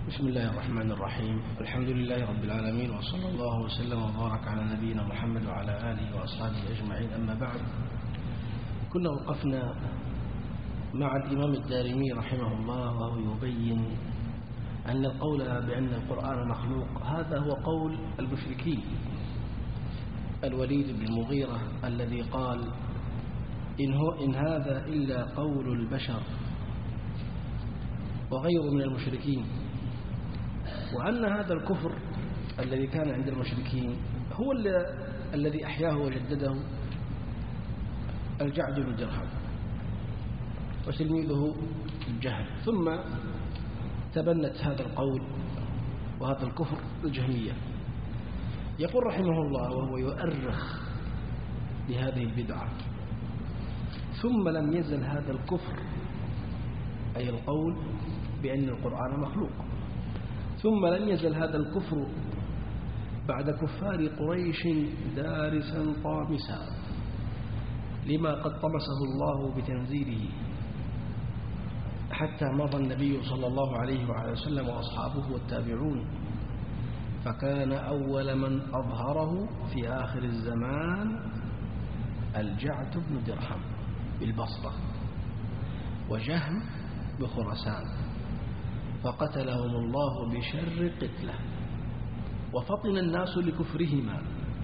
بسم الله الرحمن الرحيم. الحمد لله رب العالمين، وصلى الله وسلم وبارك على نبينا محمد وعلى آله وأصحابه أجمعين. أما بعد، كنا وقفنا مع الإمام الدارمي رحمه الله وهو يبين أن القول بأن القرآن مخلوق هذا هو قول المشركين. الوليد بن المغيرة الذي قال إن هذا إلا قول البشر، وغيره من المشركين، وأن هذا الكفر الذي كان عند المشركين هو الذي أحياه وجدده الجعد بن درهم وتلميذه الجهل، ثم تبنت هذا القول وهذا الكفر الجهمية. يقول رحمه الله وهو يؤرخ لهذه البدعة: ثم لم يزل هذا الكفر، أي القول بأن القرآن مخلوق، ثم لم يزل هذا الكفر بعد كفار قريش دارسا طامسا لما قد طمسه الله بتنزيله، حتى مضى النبي صلى الله عليه وعلى وسلم وأصحابه والتابعون، فكان أول من أظهره في آخر الزمان الجعد بن درهم بالبصرة، وجهم بخراسان، فقتلهم الله بشر قتله، وفطن الناس لكفرهما،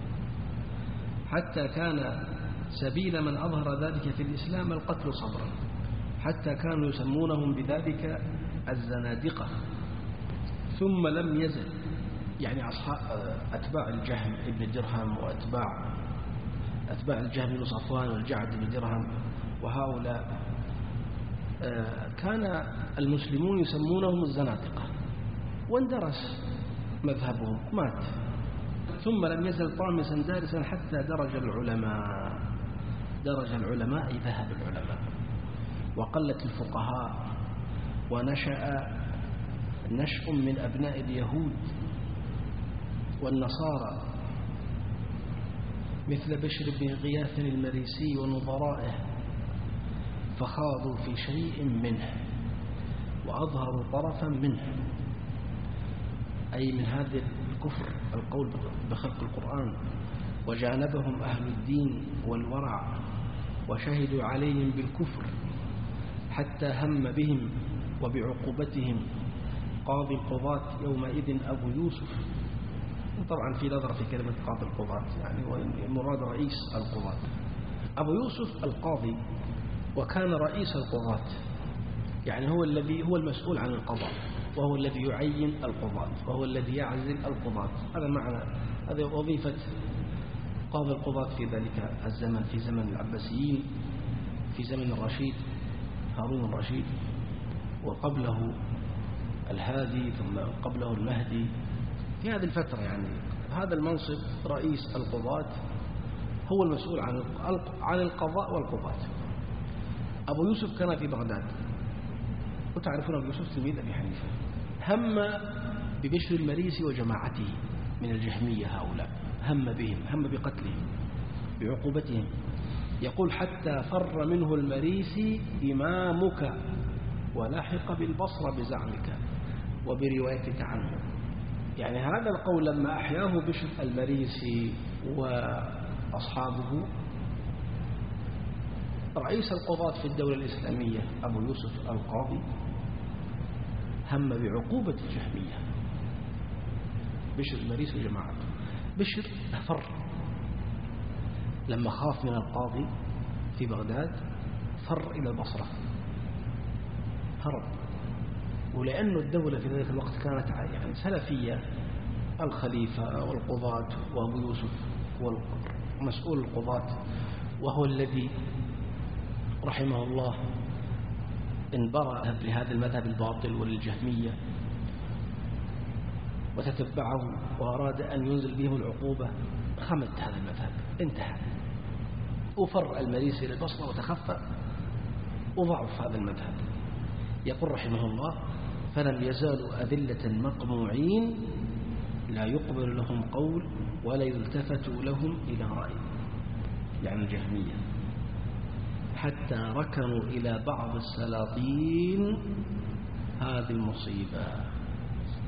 حتى كان سبيل من أظهر ذلك في الإسلام القتل صبرا، حتى كانوا يسمونهم بذلك الزنادقة. ثم لم يزل، يعني أتباع الجهم بن درهم وأتباع الجهم بن صفوان والجعد بن درهم وهؤلاء كان المسلمون يسمونهم الزنادقة، واندرس مذهبهم، مات. ثم لم يزل طامسا دارسا حتى درج العلماء أي ذهب العلماء، وقلت الفقهاء، ونشأ نشء من أبناء اليهود والنصارى مثل بشر بن غياث المريسي ونظرائه، فخاضوا في شيء منه وأظهروا طرفا منه، أي من هذا الكفر القول بخلق القرآن، وجانبهم أهل الدين والورع وشهدوا عليهم بالكفر، حتى هم بهم وبعقوبتهم قاضي القضاة يومئذ أبو يوسف. طبعا في نظر في كلمة قاضي القضاة، يعني المراد رئيس القضاة. أبو يوسف القاضي، وكان رئيس القضاة، يعني هو المسؤول عن القضاء، وهو الذي يعين القضاة، وهو الذي يعزل القضاة. هذا معنى، هذه وظيفة قاضي القضاة في ذلك الزمن، في زمن العباسيين، في زمن الرشيد هارون الرشيد، وقبله الهادي، ثم قبله المهدي. في هذه الفترة يعني هذا المنصب رئيس القضاة هو المسؤول عن القضاء والقضاة. أبو يوسف كان في بغداد، وتعرفون أبو يوسف تلميذ أبي حنيفة، هم ببشر المريسي وجماعته من الجهمية، هؤلاء هم بهم، هم بقتلهم بعقوبتهم. يقول: حتى فر منه المريسي إمامك ولاحق بالبصرة بزعمك وبروايتك عنه. يعني هذا القول لما أحياه بشر المريسي وأصحابه، رئيس القضاة في الدولة الإسلامية أبو يوسف القاضي هم بعقوبة الجهمية بشر المريسي وجماعته. بشر فر لما خاف من القاضي في بغداد، فر إلى البصرة، هرب. ولأن الدولة في ذلك الوقت كانت يعني سلفية، الخليفة والقضاة، وأبو يوسف هو مسؤول القضاة، وهو الذي رحمه الله انبرأ لهذا المذهب الباطل وللجهمية وتتبعه، وأراد أن ينزل بهم العقوبة، خمد هذا المذهب، انتهى، وفر المريسي إلى البصرة وتخفى وضعف هذا المذهب. يقول رحمه الله: فلم يزالوا أذلة مقموعين لا يقبل لهم قول ولا يلتفت لهم إلى رأي، يعني الجهمية، حتى ركنوا إلى بعض السلاطين هذه المصيبة.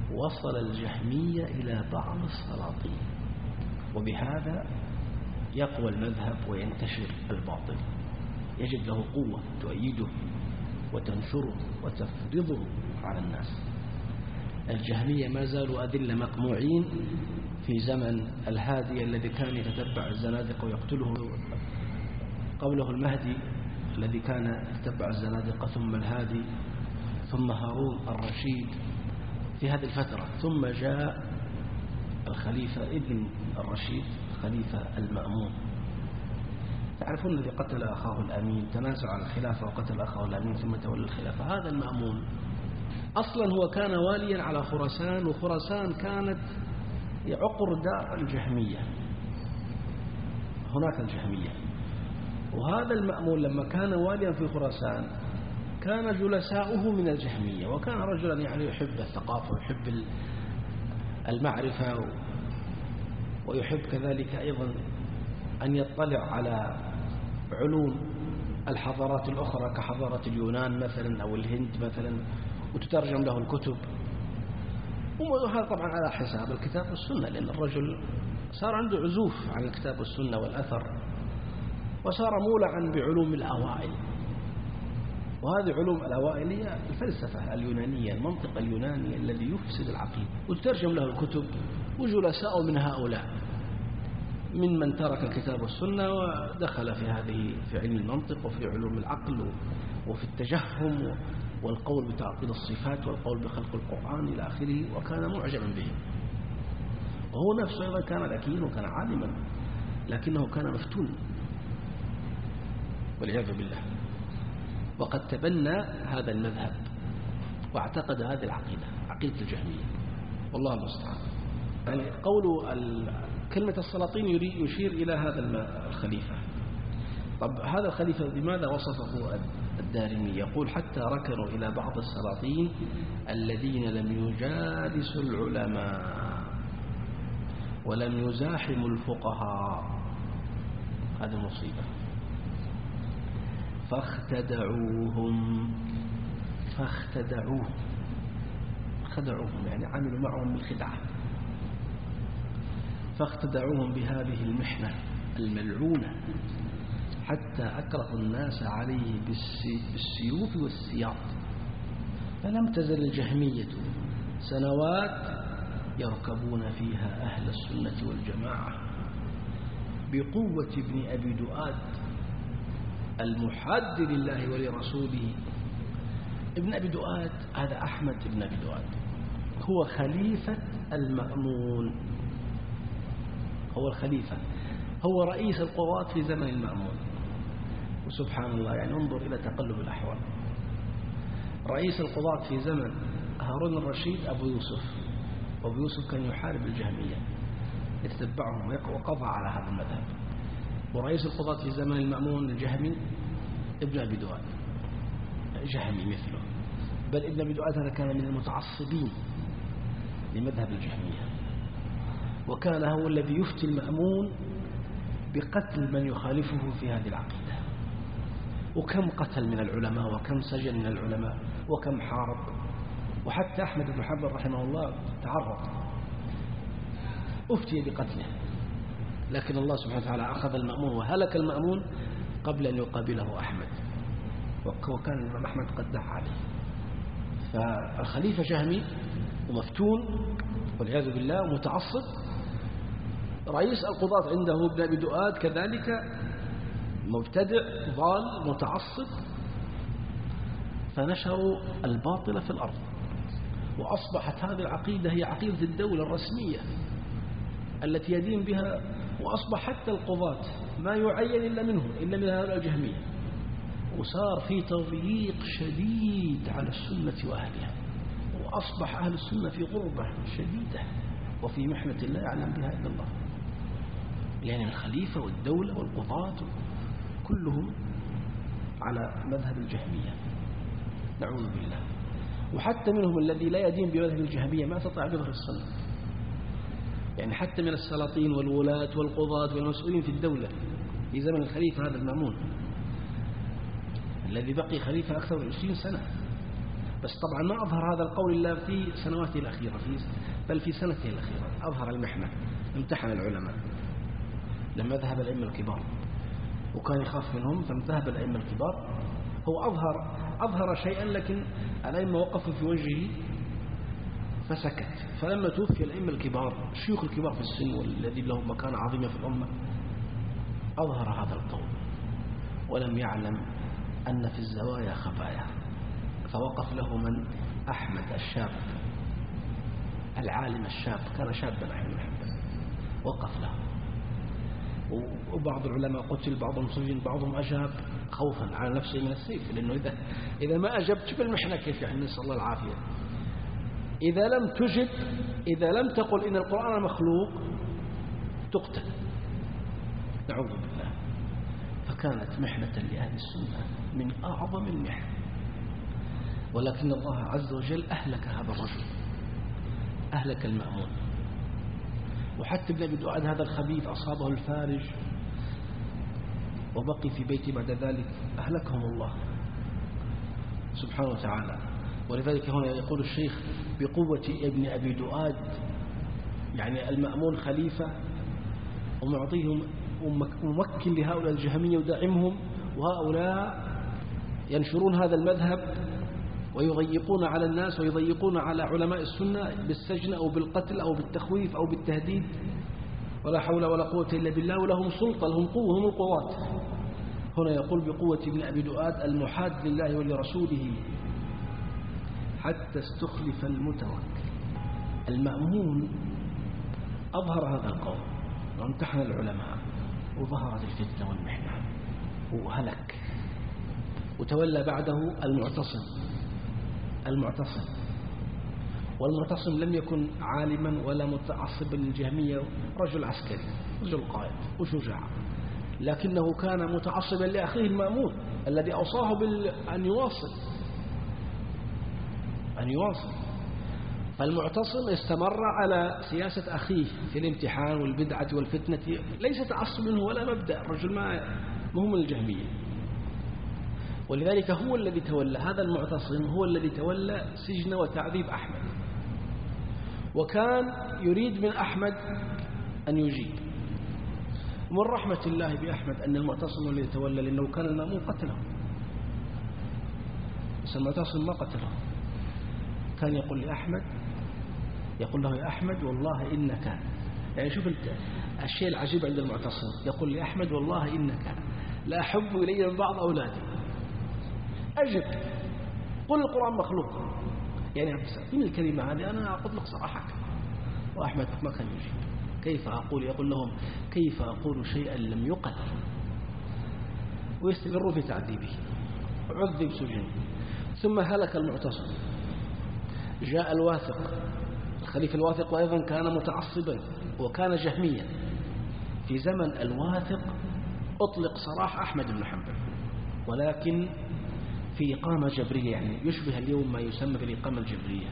وصل الجهمية إلى بعض السلاطين، وبهذا يقوى المذهب وينتشر الباطل، يجد له قوة تؤيده وتنشره وتفرضه على الناس. الجهمية ما زالوا أذلة مقموعين في زمن الهادي الذي كان يتتبع الزنادقة ويقتله، قوله المهدي الذي كان يتبع الزنادقة، ثم الهادي، ثم هارون الرشيد في هذه الفترة، ثم جاء الخليفة ابن الرشيد خليفة المأمون. تعرفون الذي قتل أخاه الأمين، تنازع عن الخلافة وقتل أخاه الأمين ثم تولى الخلافة. هذا المأمون أصلا هو كان واليا على خراسان، وخراسان كانت عقر دار الجهمية، هناك الجهمية. وهذا المأمون لما كان واليا في خراسان كان جلساؤه من الجهمية، وكان رجلا يعني يحب الثقافة ويحب المعرفة، ويحب كذلك أيضا أن يطلع على علوم الحضارات الأخرى كحضارة اليونان مثلا أو الهند مثلا، وتترجم له الكتب. وهذا طبعا على حساب الكتاب والسنة، لأن الرجل صار عنده عزوف عن الكتاب والسنة والأثر، وصار مولعا بعلوم الأوائل. وهذه علوم الأوائل هي الفلسفة اليونانية، المنطق اليوناني الذي يفسد العقيدة، وتترجم له الكتب، وجلساء من هؤلاء من ترك الكتاب والسنة ودخل في علم المنطق وفي علوم العقل وفي التجهم والقول بتعطيل الصفات والقول بخلق القرآن إلى آخره، وكان معجبا به. وهو نفسه أيضا كان ذكيا وكان عالما، لكنه كان مفتون والعياذ بالله. وقد تبنى هذا المذهب واعتقد هذه العقيدة، عقيدة الجهمية، والله المستعان. يعني قول كلمة السلاطين يشير إلى هذا الخليفة. طب هذا الخليفة بماذا وصفه الدارمي؟ يقول: حتى ركنوا إلى بعض السلاطين الذين لم يجالسوا العلماء ولم يزاحموا الفقهاء، هذه مصيبة، فاختدعوهم يعني عملوا معهم الخدعة، فاختدعوهم بهذه المحنة الملعونة حتى أكرهوا الناس عليه بالسيوف والسياط. فلم تزل الجهمية سنوات يركبون فيها أهل السنة والجماعة بقوة ابن أبي دؤاد المحاد لله ولرسوله. ابن أبي دؤاد هذا أحمد ابن أبي دؤاد، هو خليفة المأمون، هو الخليفة، هو رئيس القضاة في زمن المأمون. وسبحان الله، يعني انظر إلى تقلب الأحوال. رئيس القضاة في زمن هارون الرشيد أبو يوسف، وأبو يوسف كان يحارب الجهمية يتتبعهم وقضى على هذا المذهب. ورئيس القضاة في زمن المأمون الجهمي ابن أبي دؤاد، جهمي مثله، بل ابن أبي دؤاد هذا كان من المتعصبين لمذهب الجهمية، وكان هو الذي يفتي المأمون بقتل من يخالفه في هذه العقيدة. وكم قتل من العلماء، وكم سجن من العلماء، وكم حارب. وحتى أحمد بن حنبل رحمه الله تعرض، أفتي بقتله، لكن الله سبحانه وتعالى أخذ المأمون وهلك المأمون قبل أن يقابله أحمد، وكان الإمام أحمد قد دعا عليه. فالخليفة جهمي ومفتون والعياذ بالله ومتعصب. رئيس القضاة عنده ابن أبي دؤاد كذلك مبتدع ضال متعصب، فنشروا الباطل في الأرض، وأصبحت هذه العقيدة هي عقيدة الدولة الرسمية التي يدين بها. وأصبح حتى القضاة ما يعين إلا منهم، إلا من هؤلاء الجهمية. وصار في تضييق شديد على السنة وأهلها، وأصبح أهل السنة في غربة شديدة وفي محنة لا يعلم بها إلا الله. يعني الخليفة والدولة والقضاة كلهم على مذهب الجهمية، نعوذ بالله. وحتى منهم الذي لا يدين بمذهب الجهمية ما استطاع يظهر السنة، يعني حتى من السلاطين والولاة والقضاة والمسؤولين في الدولة في زمن الخليفة هذا المأمون الذي بقي خليفة أكثر من 20 سنة، بس طبعا ما أظهر هذا القول إلا في سنواته الأخيرة، بل في سنته الأخيرة أظهر المحنة، امتحن العلماء لما ذهب الأئمة الكبار وكان يخاف منهم، فذهب الأئمة الكبار. هو أظهر شيئا، لكن الأئمة وقفوا في وجهه فسكت. فلما توفي الأئمة الكبار، الشيوخ الكبار في السن والذي لهم مكانة عظيمة في الأمة، أظهر هذا القول ولم يعلم أن في الزوايا خفايا. فوقف له من؟ أحمد الشاب العالم الشاب، كان شابا أحمد بن حنبل، وقف له. وبعض العلماء قتل، بعضهم سجن، بعضهم أجاب خوفا على نفسه من السيف، لأنه إذا ما أجبت بالمحنة كيف يعني؟ نسأل الله العافية. إذا لم تجب، إذا لم تقل إن القرآن مخلوق، تقتل، نعوذ بالله. فكانت محنة لأهل السنة من أعظم المحن، ولكن الله عز وجل أهلك هذا الرجل، أهلك المأمون. وحتى ابن أبي دؤاد هذا الخبيث أصابه الفارج وبقي في بيته بعد ذلك، أهلكهم الله سبحانه وتعالى. ولذلك هنا يقول الشيخ بقوة ابن أبي دؤاد، يعني المأمون خليفة ومعطيهم وممكن لهؤلاء الجهمية وداعمهم، وهؤلاء ينشرون هذا المذهب ويضيقون على الناس ويضيقون على علماء السنة بالسجن أو بالقتل أو بالتخويف أو بالتهديد، ولا حول ولا قوة إلا بالله، ولهم سلطة، لهم قوة، هم القوات. هنا يقول بقوة ابن أبي دؤاد المحاد لله ولرسوله حتى استخلف المتوكل. المأمون أظهر هذا القول وامتحن العلماء، وظهرت الفتنة والمحنة وهلك. وتولى بعده المعتصم، والمعتصم لم يكن عالما ولا متعصبا للجهمية، رجل عسكري، رجل قائد وشجاع، لكنه كان متعصبا لأخيه المأمون الذي أوصاه أن يواصل. فالمعتصم استمر على سياسة أخيه في الامتحان والبدعة والفتنة، ليس تعصب منه ولا مبدأ، الرجل ما هم الجهمية. ولذلك هو الذي تولى، هذا المعتصم هو الذي تولى سجن وتعذيب أحمد، وكان يريد من أحمد أن يجيب. ومن رحمة الله بأحمد أن المعتصم الذي تولى، لأنه كان المأمون قتله، بس المعتصم ما قتله. كان يقول لأحمد، يقول له يا أحمد والله إنك، يعني شوف الشيء العجيب عند المعتصم، يقول لأحمد والله إنك لا أحب إلي من بعض أولادي، أجب، قل القرآن مخلوق. يعني من الكلمة هذه أنا أقول لك صراحة. وأحمد ما كان يجيب. كيف أقول؟ يقول لهم كيف أقول شيئا لم يقل؟ ويستمروا في تعذيبه، عذب سجن. ثم هلك المعتصم، جاء الواثق، الخليفة الواثق، وأيضا كان متعصبا وكان جهميا. في زمن الواثق أطلق سراح أحمد بن حنبل، ولكن في إقامة جبرية، يعني يشبه اليوم ما يسمى بالإقامة الجبرية.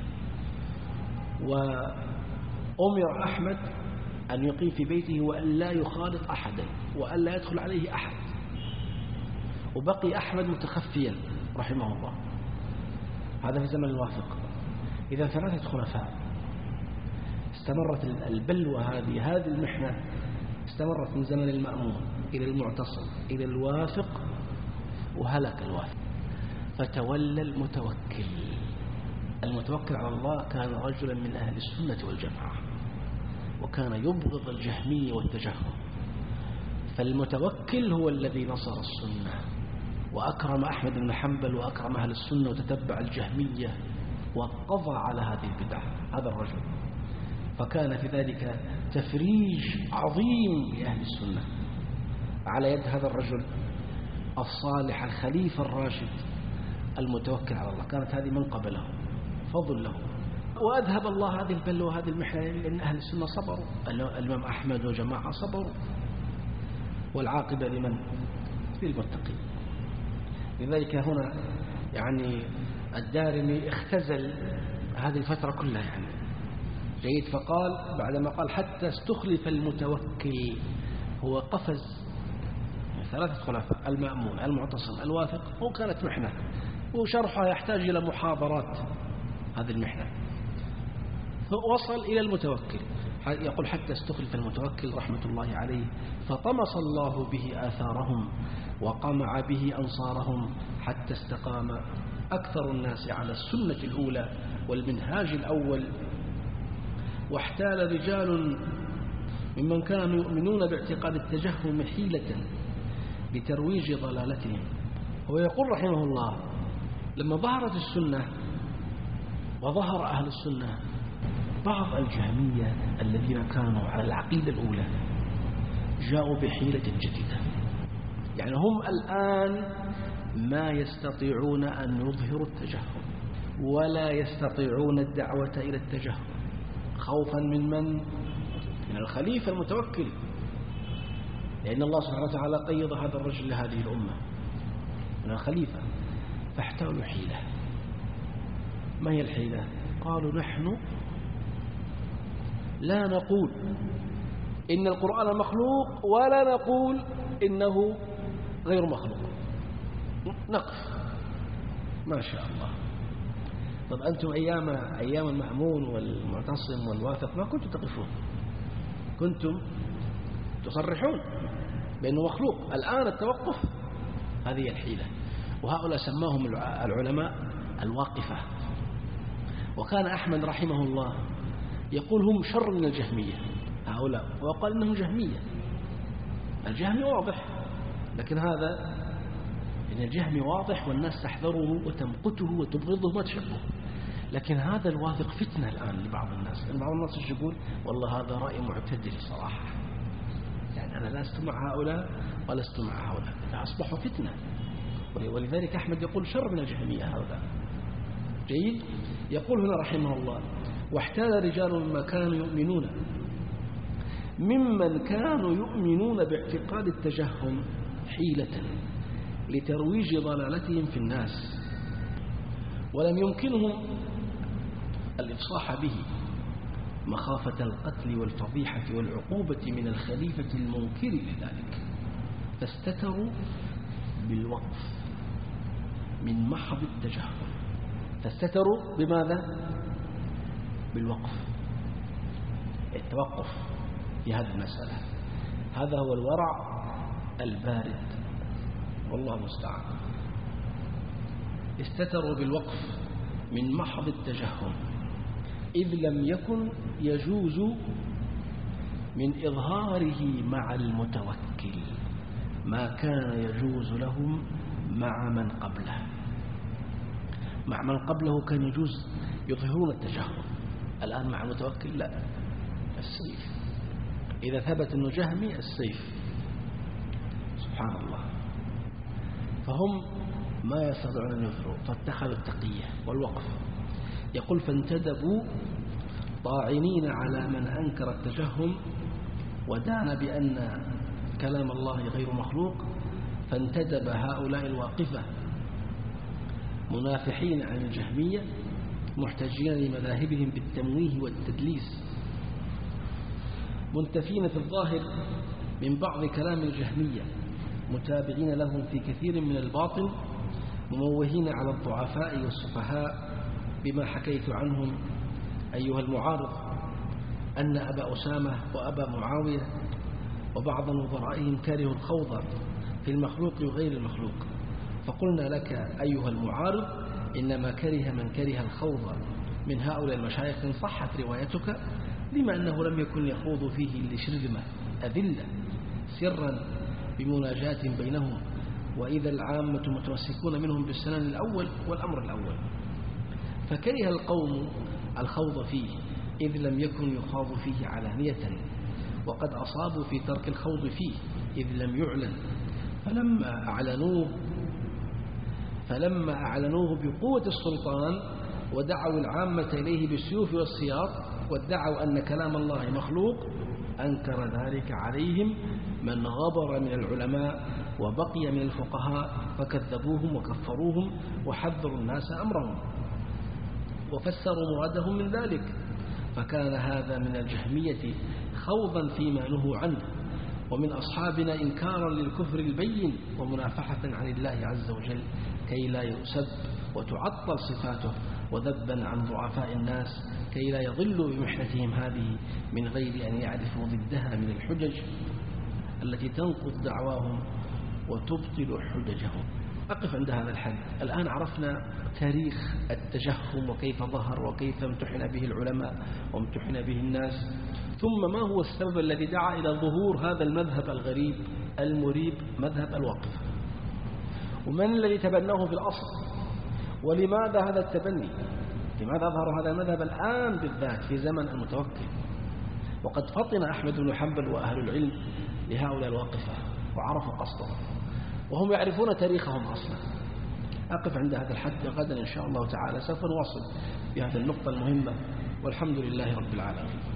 وأمر أحمد أن يقيم في بيته وأن لا يخالط أحدا وأن لا يدخل عليه أحد، وبقي أحمد متخفيا رحمه الله. هذا في زمن الواثق. إذا ثلاثة خلفاء استمرت البلوى هذه المحنة استمرت من زمن المأمون إلى المعتصم إلى الواثق، وهلك الواثق. فتولى المتوكل على الله كان رجلا من أهل السنة والجماعة، وكان يبغض الجهمية والتجهم. فالمتوكل هو الذي نصر السنة وأكرم أحمد بن حنبل وأكرم أهل السنة وتتبع الجهمية وقضى على هذه البدعة، هذا الرجل. فكان في ذلك تفريج عظيم لأهل السنة على يد هذا الرجل الصالح الخليفة الراشد المتوكل على الله. كانت هذه منقبة له، فضل له. وأذهب الله هذه البلوى وهذه المحنة، لأن أهل السنة صبروا، الإمام أحمد وجماعة صبروا، والعاقبة لمن؟ للمتقين. لذلك هنا يعني الدارمي اختزل هذه الفترة كلها يعني جيد. فقال بعدما قال حتى استخلف المتوكل، هو قفز ثلاثة خلفاء، المأمون، المعتصم، الواثق، وكانت محنة وشرحها يحتاج إلى محاضرات هذه المحنة. فوصل إلى المتوكل، يقول حتى استخلف المتوكل رحمة الله عليه فطمس الله به آثارهم وقمع به أنصارهم حتى استقام أكثر الناس على السنة الأولى والمنهاج الأول، واحتال رجال ممن كانوا يؤمنون باعتقاد التجهم حيلة لترويج ضلالتهم. هو يقول رحمه الله لما ظهرت السنة وظهر أهل السنة بعض الجهمية الذين كانوا على العقيدة الأولى جاءوا بحيلة جديدة، يعني هم الآن ما يستطيعون أن يظهروا التجهم ولا يستطيعون الدعوة إلى التجهم خوفا من الخليفة المتوكل، لأن الله سبحانه وتعالى قيض هذا الرجل لهذه الأمة من الخليفة، فاحتالوا حيلة. ما هي الحيلة؟ قالوا نحن لا نقول إن القرآن مخلوق ولا نقول إنه غير مخلوق، نقف ما شاء الله. طب أنتم أيام المأمون والمعتصم والواثق ما كنتم تقفون، كنتم تصرحون بأنه مخلوق. الآن التوقف هذه الحيلة، وهؤلاء سماهم العلماء الواقفة. وكان أحمد رحمه الله يقول هم شر من الجهمية هؤلاء، وقال إنهم جهمية. الجهمي واضح، لكن هذا إن الجهمي واضح والناس تحذره وتمقته وتبغضه ما تحبه، لكن هذا الواثق فتنة الآن لبعض الناس. بعض الناس يقول والله هذا رأي معتدل صراحة، يعني أنا لست مع هؤلاء ولست مع هؤلاء، أصبحوا فتنة. ولذلك أحمد يقول شر من الجهمية هؤلاء. جيد. يقول هنا رحمه الله واحتال رجال ممن كانوا يؤمنون باعتقاد التجهم حيلة لترويج ضلالتهم في الناس، ولم يمكنهم الإفصاح به مخافة القتل والفضيحة والعقوبة من الخليفة المنكر لذلك، فاستتروا بالوقف من محض التجهم. فاستتروا بماذا؟ بالوقف، التوقف في هذه المسألة. هذا هو الورع البارد والله المستعان. استتروا بالوقف من محض التجهم إذ لم يكن يجوز من إظهاره مع المتوكل ما كان يجوز لهم مع من قبله. مع من قبله كان يجوز يظهرون التجهم، الآن مع المتوكل لا، السيف. إذا ثبت أنه جهمي السيف، سبحان الله. فهم ما يستطيعون أن يظهروا فاتخذوا التقية والوقف. يقول فانتدبوا طاعنين على من أنكر التجهم ودان بأن كلام الله غير مخلوق، فانتدب هؤلاء الواقفة منافحين عن الجهمية محتجين لمذاهبهم بالتمويه والتدليس، منتفين في الظاهر من بعض كلام الجهمية متابعين لهم في كثير من الباطل، مموهين على الضعفاء والسفهاء بما حكيت عنهم أيها المعارض أن أبا أسامة وأبا معاوية وبعض نظرائهم كرهوا الخوض في المخلوق وغير المخلوق. فقلنا لك أيها المعارض إنما كره من كره الخوض من هؤلاء المشايخ إن صحت روايتك، لما أنه لم يكن يخوض فيه لشرذمة أذلة سرا بمناجاة بينهم، وإذا العامة متمسكون منهم بالسنن الأول والأمر الأول. فكره القوم الخوض فيه إذ لم يكن يخاض فيه علانية، وقد أصابوا في ترك الخوض فيه إذ لم يعلن، فلما أعلنوه بقوة السلطان ودعوا العامة إليه بالسيوف والسياط وادعوا أن كلام الله مخلوق، أنكر ذلك عليهم من غبر من العلماء وبقي من الفقهاء فكذبوهم وكفروهم وحذروا الناس أمرهم وفسروا مرادهم من ذلك. فكان هذا من الجهمية خوضا فيما نهوا عنه، ومن أصحابنا إنكارا للكفر البين ومنافحة عن الله عز وجل كي لا يؤسب وتعطل صفاته، وذبا عن ضعفاء الناس كي لا يضلوا بمحنتهم هذه من غير أن يعرفوا ضدها من الحجج التي تنقض دعواهم وتبطل حججهم. أقف عند هذا الحد. الآن عرفنا تاريخ التجهم وكيف ظهر وكيف امتحن به العلماء وامتحن به الناس، ثم ما هو السبب الذي دعا إلى ظهور هذا المذهب الغريب المريب، مذهب الواقفة، ومن الذي تبناه في الأصل، ولماذا هذا التبني، لماذا ظهر هذا المذهب الآن بالذات في زمن المتوكل، وقد فطن أحمد بن حنبل وأهل العلم لهؤلاء الواقفة وعرفوا قصدهم وهم يعرفون تاريخهم أصلا. أقف عند هذا الحد، غدا إن شاء الله تعالى سوف نواصل بهذه النقطة المهمة، والحمد لله رب العالمين.